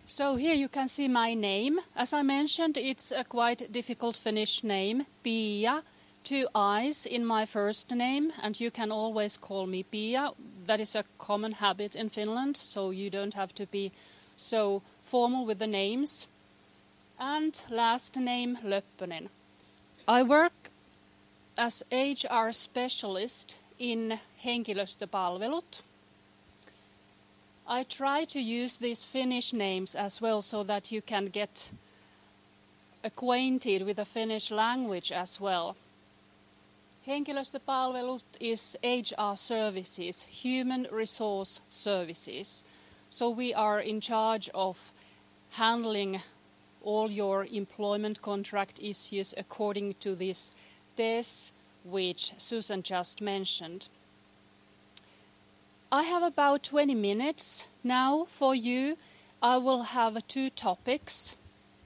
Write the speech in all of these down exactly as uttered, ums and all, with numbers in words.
So here you can see my name. As I mentioned, it's a quite difficult Finnish name, Pia. Two I's in my first name, and you can always call me Pia. That is a common habit in Finland, so you don't have to be so formal with the names. And last name, Löppönen. I work as H R specialist in henkilöstöpalvelut. I try to use these Finnish names as well so that you can get acquainted with the Finnish language as well. Henkilöstöpalvelut is H R services, human resource services. So we are in charge of handling all your employment contract issues according to this T E S, which Susan just mentioned. I have about twenty minutes now for you. I will have two topics: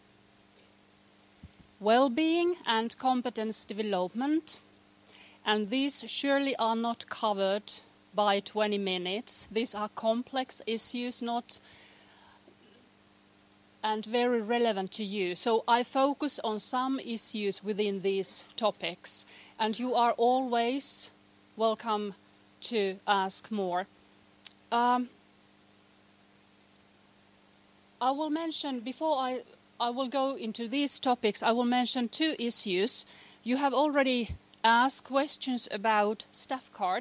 well-being and competence development. And these surely are not covered by twenty minutes. These are complex issues, not and very relevant to you. So I focus on some issues within these topics, and you are always welcome to ask more. Um, I will mention, before I, I will go into these topics, I will mention two issues. You have already asked questions about staff card.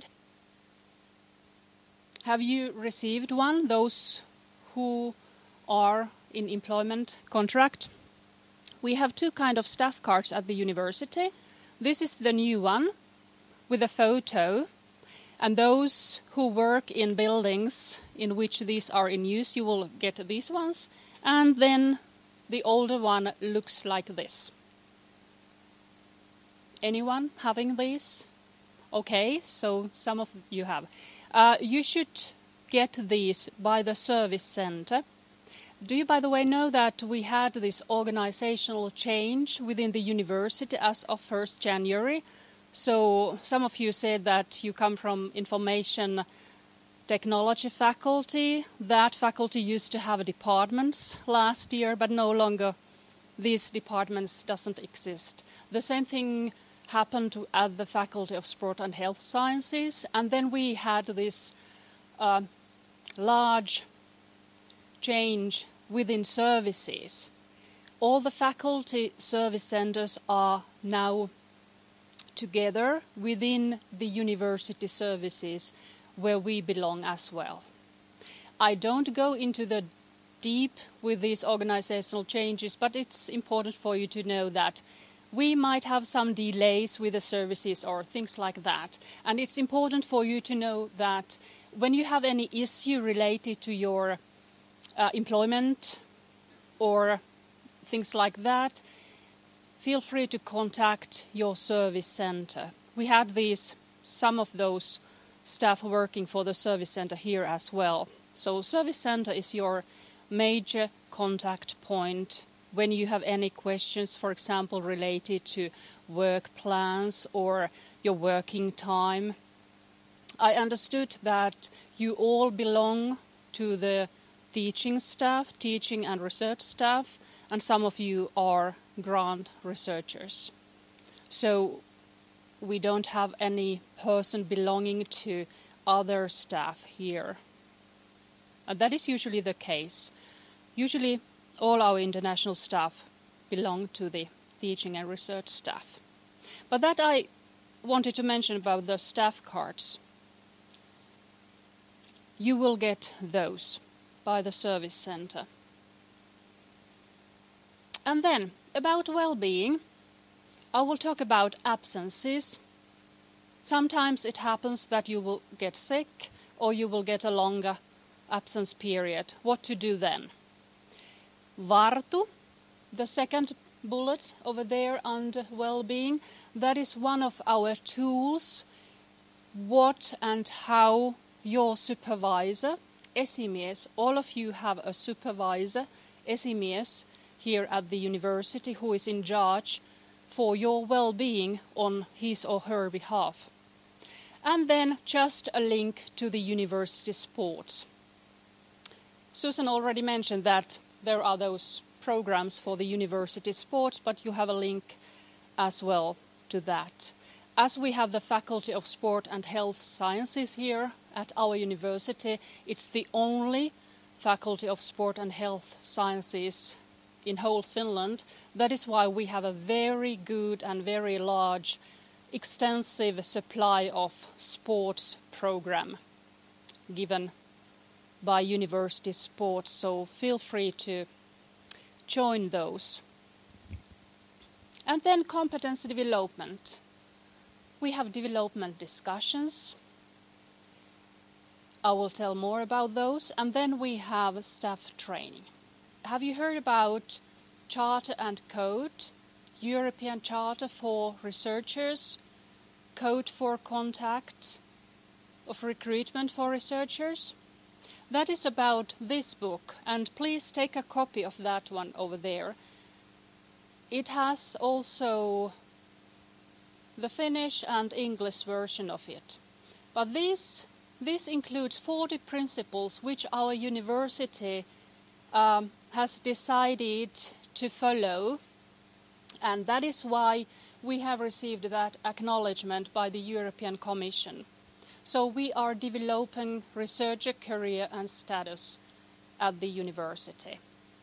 Have you received one, those who are in employment contract? We have two kind of staff cards at the university. This is the new one with a photo, and those who work in buildings in which these are in use, you will get these ones, and then the older one looks like this. Anyone having these? Okay, so some of you have. Uh, you should get these by the service center. Do you, by the way, know that we had this organizational change within the university as of first January? So some of you said that you come from information technology faculty. That faculty used to have departments last year, but no longer these departments doesn't exist. The same thing happened to, at the Faculty of Sport and Health Sciences, and then we had this uh, large change within services. All the faculty service centers are now together within the university services where we belong as well. I don't go into the deep with these organizational changes, but it's important for you to know that we might have some delays with the services or things like that. And it's important for you to know that when you have any issue related to your uh, employment or things like that, feel free to contact your service center. We had these, some of those staff working for the service center here as well. So service center is your major contact point when you have any questions, for example, related to work plans or your working time. I understood that you all belong to the teaching staff, teaching and research staff, and some of you are grant researchers. So we don't have any person belonging to other staff here. And that is usually the case. Usually all our international staff belong to the teaching and research staff. But that I wanted to mention about the staff cards. You will get those by the service center. And then, about well-being, I will talk about absences. Sometimes it happens that you will get sick or you will get a longer absence period. What to do then? Vartu, the second bullet over there under well-being, that is one of our tools. What and how your supervisor, esimies, all of you have a supervisor, esimies, here at the university who is in charge for your well-being on his or her behalf. And then just a link to the university sports. Susan already mentioned that there are those programs for the university sports, but you have a link as well to that. As we have the Faculty of Sport and Health Sciences here at our university, it's the only Faculty of Sport and Health Sciences in whole Finland. That is why we have a very good and very large, extensive supply of sports program given by university sports, so feel free to join those. And then competence development. We have development discussions. I will tell more about those. And then we have staff training. Have you heard about Charter and Code, European Charter for Researchers, Code for Contact of Recruitment for Researchers? That is about this book, and please take a copy of that one over there. It has also the Finnish and English version of it. But this, this includes forty principles which our university um, has decided to follow, and that is why we have received that acknowledgement by the European Commission. So we are developing researcher career and status at the university.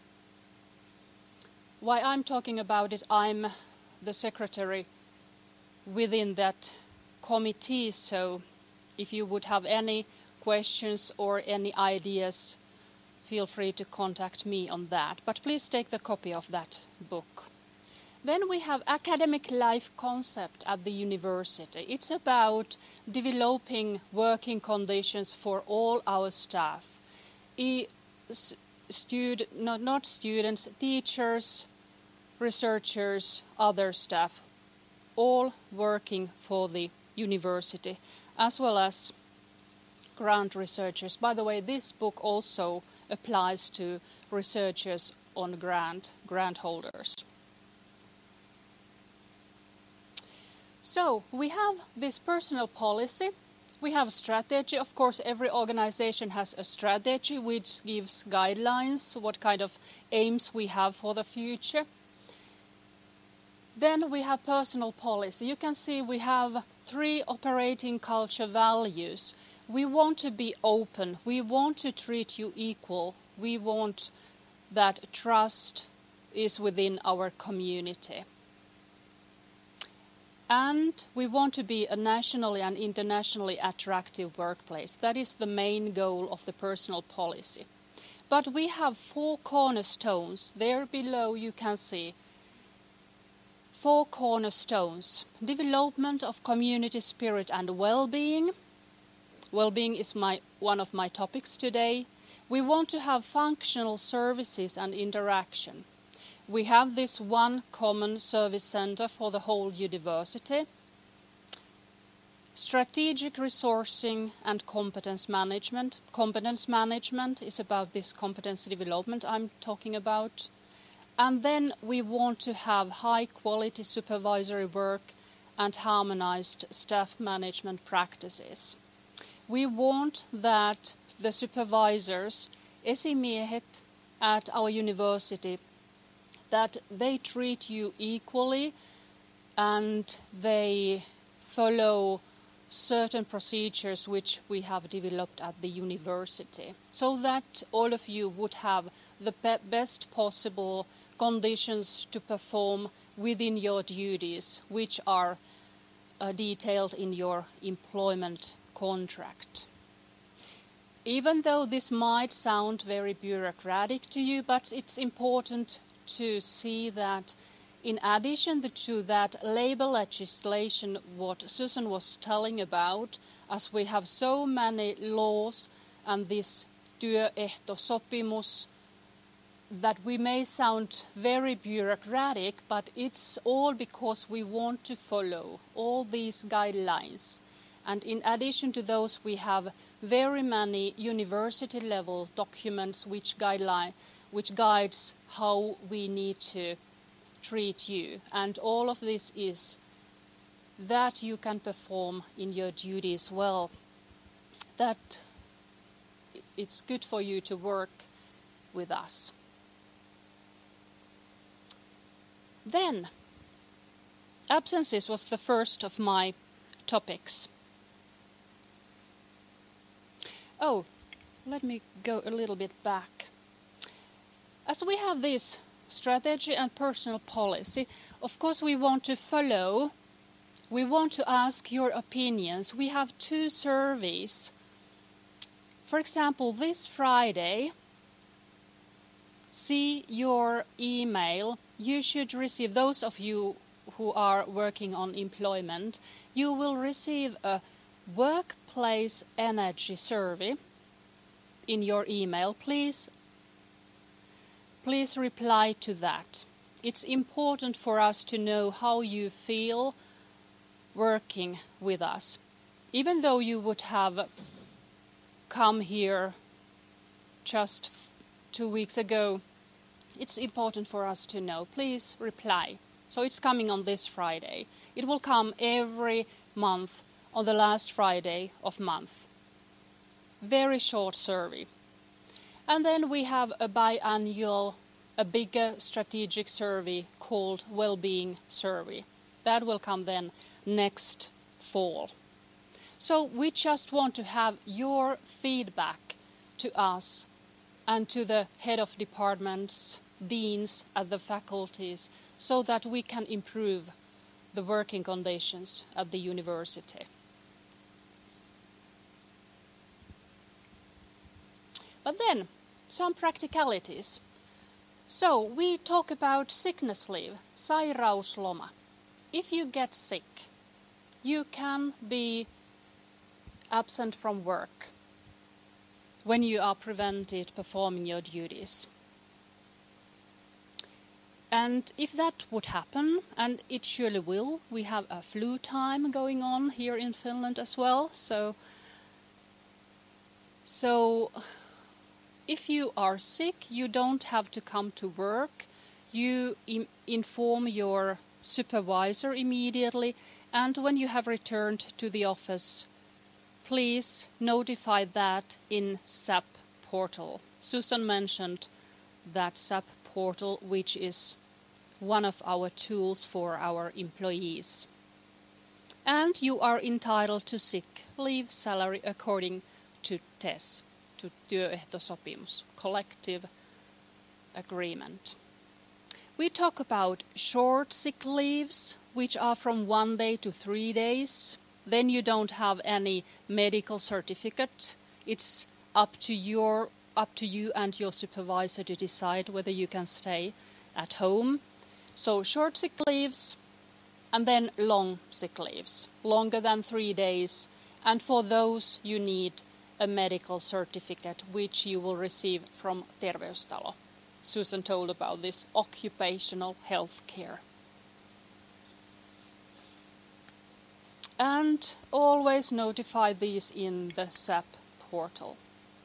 Why I'm talking about it, I'm the secretary within that committee, so if you would have any questions or any ideas, feel free to contact me on that. But please take the copy of that book. Then we have academic life concept at the university. It's about developing working conditions for all our staff. E- stud- not, not students, teachers, researchers, other staff, all working for the university, as well as grant researchers. By the way, this book also applies to researchers on grant, grant holders. So we have this personal policy, we have strategy. Of course, every organization has a strategy which gives guidelines, what kind of aims we have for the future. Then we have personal policy. You can see we have three operating culture values. We want to be open, we want to treat you equal, we want that trust is within our community. And we want to be a nationally and internationally attractive workplace. That is the main goal of the personal policy. But we have four cornerstones. There below you can see four cornerstones. Development of community spirit and well-being. Well-being is my, one of my topics today. We want to have functional services and interaction. We have this one common service center for the whole university. Strategic resourcing and competence management. Competence management is about this competency development I'm talking about. And then we want to have high quality supervisory work and harmonized staff management practices. We want that the supervisors, esimiehet at our university, that they treat you equally and they follow certain procedures which we have developed at the university, so that all of you would have the be- best possible conditions to perform within your duties, which are uh, detailed in your employment contract. Even though this might sound very bureaucratic to you, but it's important to see that in addition to that labor legislation, what Susan was telling about, as we have so many laws and this työehtosopimus, that we may sound very bureaucratic, but it's all because we want to follow all these guidelines. And in addition to those, we have very many university-level documents which guideline, which guides how we need to treat you. And all of this is that you can perform in your duties well, that it's good for you to work with us. Then, absences was the first of my topics. Oh, let me go a little bit back. As we have this strategy and personal policy, of course we want to follow, we want to ask your opinions. We have two surveys. For example, this Friday, see your email. You should receive, those of you who are working on employment, you will receive a workplace energy survey in your email. Please, please reply to that. It's important for us to know how you feel working with us. Even though you would have come here just two weeks ago, it's important for us to know. Please reply. So it's coming on this Friday. It will come every month on the last Friday of month. Very short survey. And then we have a biannual, a bigger strategic survey called Wellbeing Survey. That will come then next fall. So we just want to have your feedback to us and to the head of departments, deans at the faculties, so that we can improve the working conditions at the university. But then, some practicalities. So, we talk about sickness leave, sairausloma. If you get sick, you can be absent from work when you are prevented performing your duties. And if that would happen, and it surely will, we have a flu time going on here in Finland as well. So, so if you are sick, you don't have to come to work. You im- inform your supervisor immediately, and when you have returned to the office, please notify that in S A P portal. Susan mentioned that S A P portal, which is one of our tools for our employees. And you are entitled to sick leave salary according to T E S, to työehtosopimus, collective agreement. We talk about short sick leaves, which are from one day to three days. Then you don't have any medical certificate. It's up to your up to you and your supervisor to decide whether you can stay at home. So short sick leaves, and then long sick leaves, longer than three days. And for those you need a medical certificate, which you will receive from Terveystalo. Susan told about this occupational health care. And always notify these in the S A P portal.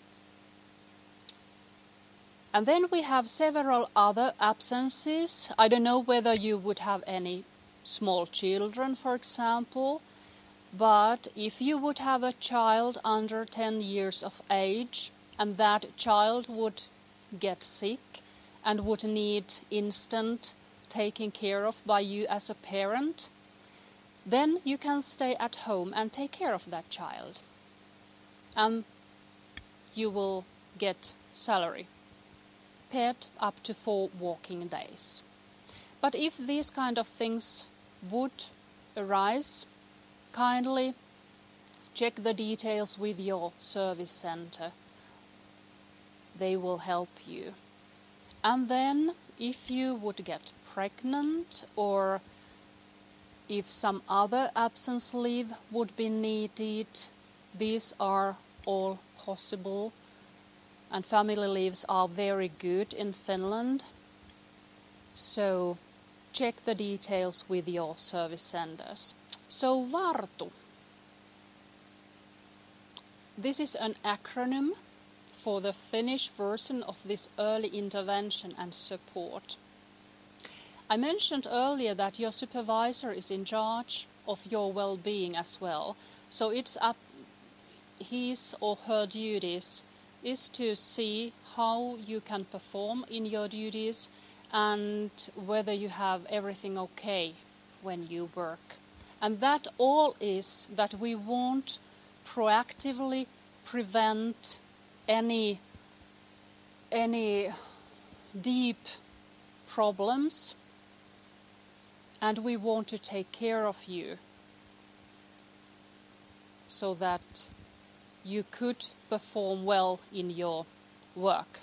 And then we have several other absences. I don't know whether you would have any small children, for example, but if you would have a child under ten years of age and that child would get sick and would need instant taking care of by you as a parent, then you can stay at home and take care of that child. And you will get salary paid up to four working days. But if these kind of things would arise, kindly check the details with your service center. They will help you. And then if you would get pregnant, or if some other absence leave would be needed, these are all possible. And family leaves are very good in Finland. So check the details with your service centers. So VARTU. This is an acronym for the Finnish version of this early intervention and support. I mentioned earlier that your supervisor is in charge of your well-being as well. So it's up his or her duties is to see how you can perform in your duties and whether you have everything okay when you work. And that all is that we won't proactively prevent any any deep problems, and we want to take care of you so that you could perform well in your work.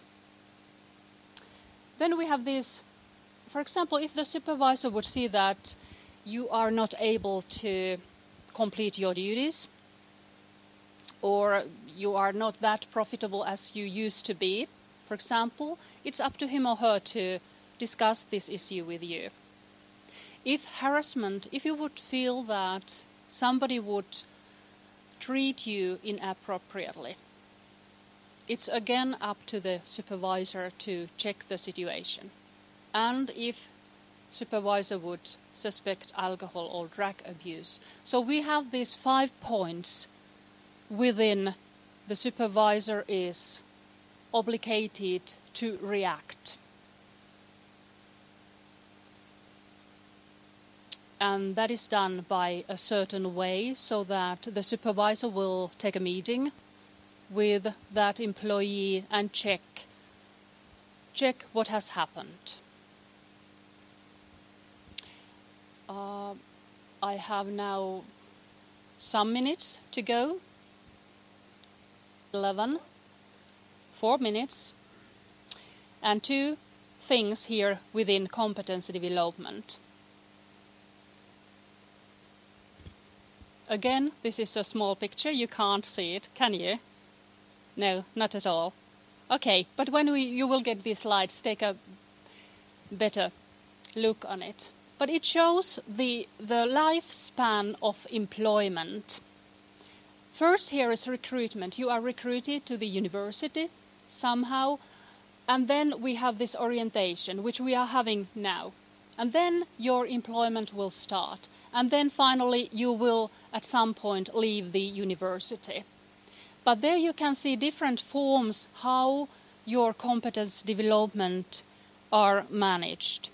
Then we have this, for example, if the supervisor would see that you are not able to complete your duties, or you are not that profitable as you used to be, for example, it's up to him or her to discuss this issue with you. If harassment, if you would feel that somebody would treat you inappropriately, it's again up to the supervisor to check the situation. And if supervisor would suspect alcohol or drug abuse. So we have these five points within the supervisor is obligated to react. And that is done by a certain way, so that the supervisor will take a meeting with that employee and check check what has happened. Uh, I have now some minutes to go. eleven, four minutes, and two things here within competence development. Again, this is a small picture. You can't see it, can you? No, not at all. Okay, but when we, you will get these slides, take a better look on it. But it shows the, the lifespan of employment. First here is recruitment. You are recruited to the university somehow, and then we have this orientation, which we are having now. And then your employment will start. And then finally you will at some point leave the university. But there you can see different forms how your competence development are managed.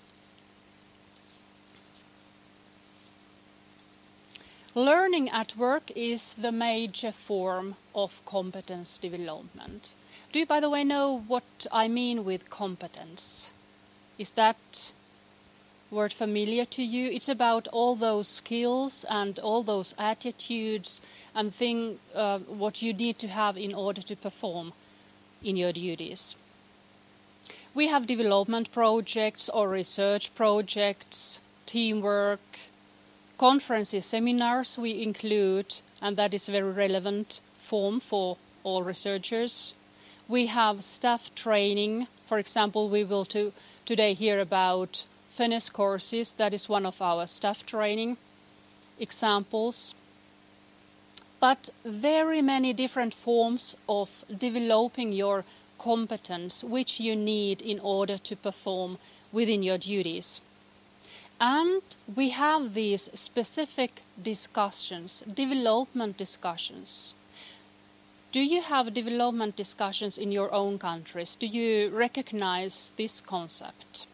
Learning at work is the major form of competence development. Do you, by the way, know what I mean with competence? Is that word familiar to you? It's about all those skills and all those attitudes and thing, uh, what you need to have in order to perform in your duties. We have development projects or research projects, teamwork, conferences, seminars we include, and that is a very relevant form for all researchers. We have staff training. For example, we will to, today hear about Finnish courses. That is one of our staff training examples. But very many different forms of developing your competence which you need in order to perform within your duties. And we have these specific discussions, development discussions. Do you have development discussions in your own countries? Do you recognize this concept?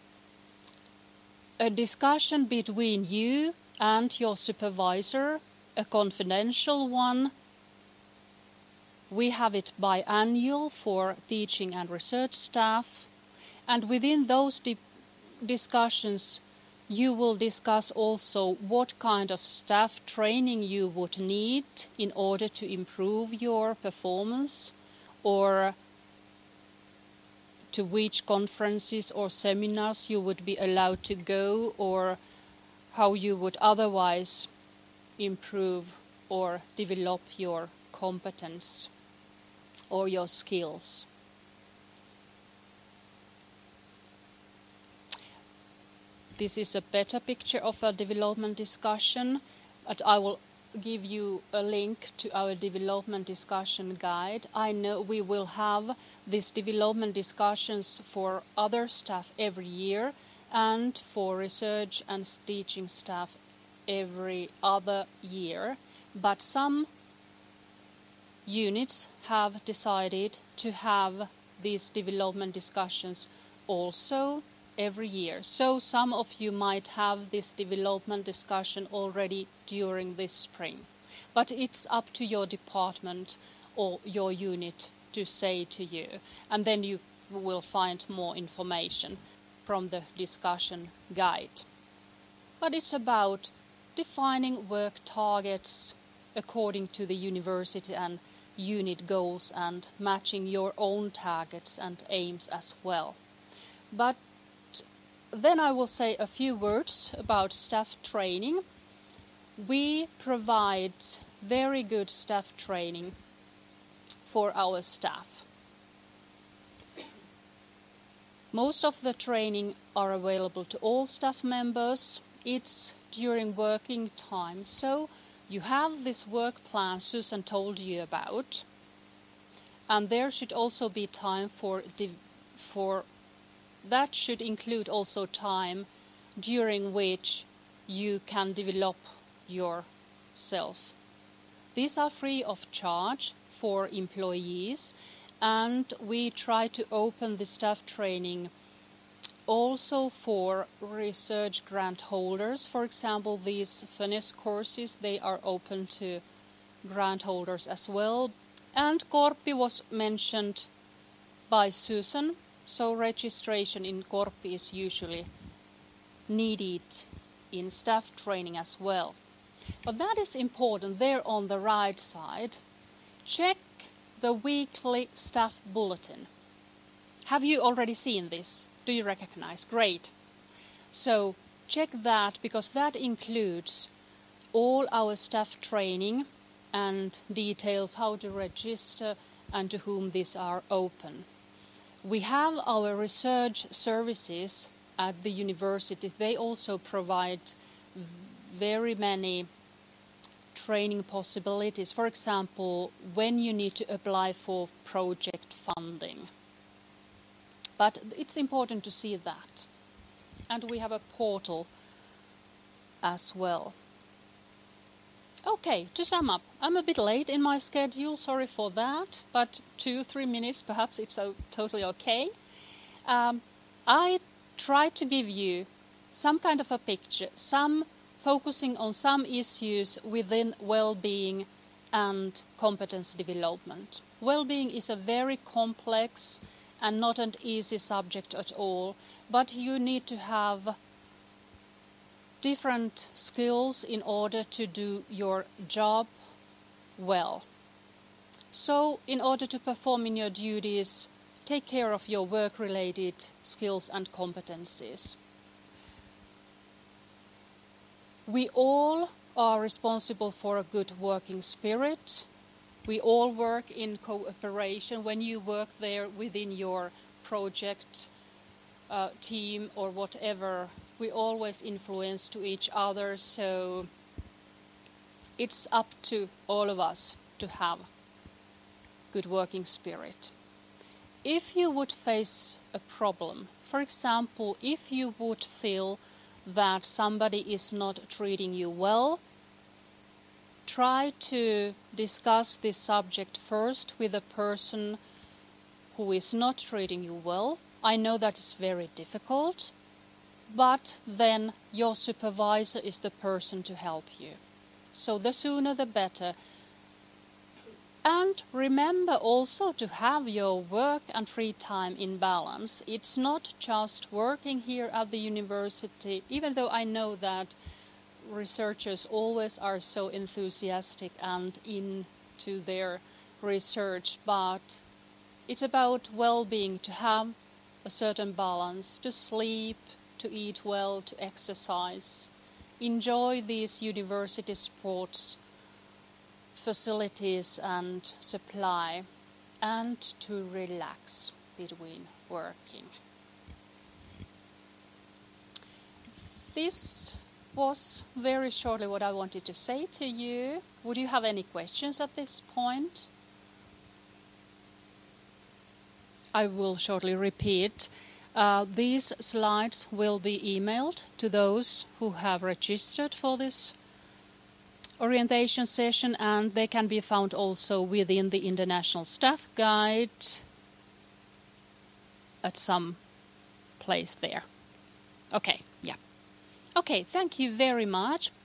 A discussion between you and your supervisor, a confidential one. We have it biannual for teaching and research staff. And within those di- discussions, you will discuss also what kind of staff training you would need in order to improve your performance, or to which conferences or seminars you would be allowed to go, or how you would otherwise improve or develop your competence or your skills. This is a better picture of a development discussion, but I will give you a link to our development discussion guide. I know we will have these development discussions for other staff every year and for research and teaching staff every other year. But some units have decided to have these development discussions also every year. So some of you might have this development discussion already during this spring. But it's up to your department or your unit to say to you. And then you will find more information from the discussion guide. But it's about defining work targets according to the university and unit goals and matching your own targets and aims as well. But then I will say a few words about staff training. We provide very good staff training for our staff. Most of the training are available to all staff members. It's during working time. So you have this work plan Susan told you about. And there should also be time for, for that should include also time during which you can develop yourself. These are free of charge for employees, and we try to open the staff training also for research grant holders. For example, these FINESS courses, they are open to grant holders as well. And Korpi was mentioned by Susan, so registration in Korpi is usually needed in staff training as well. But that is important there on the right side. Check the weekly staff bulletin. Have you already seen this? Do you recognize? Great. So check that, because that includes all our staff training and details how to register and to whom these are open. We have our research services at the universities. They also provide very many training possibilities. For example, when you need to apply for project funding. But it's important to see that. And we have a portal as well. Okay, to sum up, I'm a bit late in my schedule, sorry for that, but two, three minutes, perhaps it's so totally okay. Um, I try to give you some kind of a picture, some focusing on some issues within well-being and competence development. Well-being is a very complex and not an easy subject at all, but you need to have different skills in order to do your job well. So, in order to perform in your duties, take care of your work-related skills and competencies. We all are responsible for a good working spirit. We all work in cooperation. When you work there within your project uh, team or whatever, we always influence to each other, so it's up to all of us to have good working spirit. If you would face a problem, for example, if you would feel that somebody is not treating you well, try to discuss this subject first with a person who is not treating you well. I know that is very difficult, but then your supervisor is the person to help you. So the sooner the better. And remember also to have your work and free time in balance. It's not just working here at the university, even though I know that researchers always are so enthusiastic and into their research, but it's about well-being, to have a certain balance, to sleep, to eat well, to exercise, enjoy these university sports facilities and supply, and to relax between working. This was very shortly what I wanted to say to you. Would you have any questions at this point? I will shortly repeat. Uh, these slides will be emailed to those who have registered for this orientation session, and they can be found also within the International Staff Guide at some place there. Okay, yeah. Okay, thank you very much.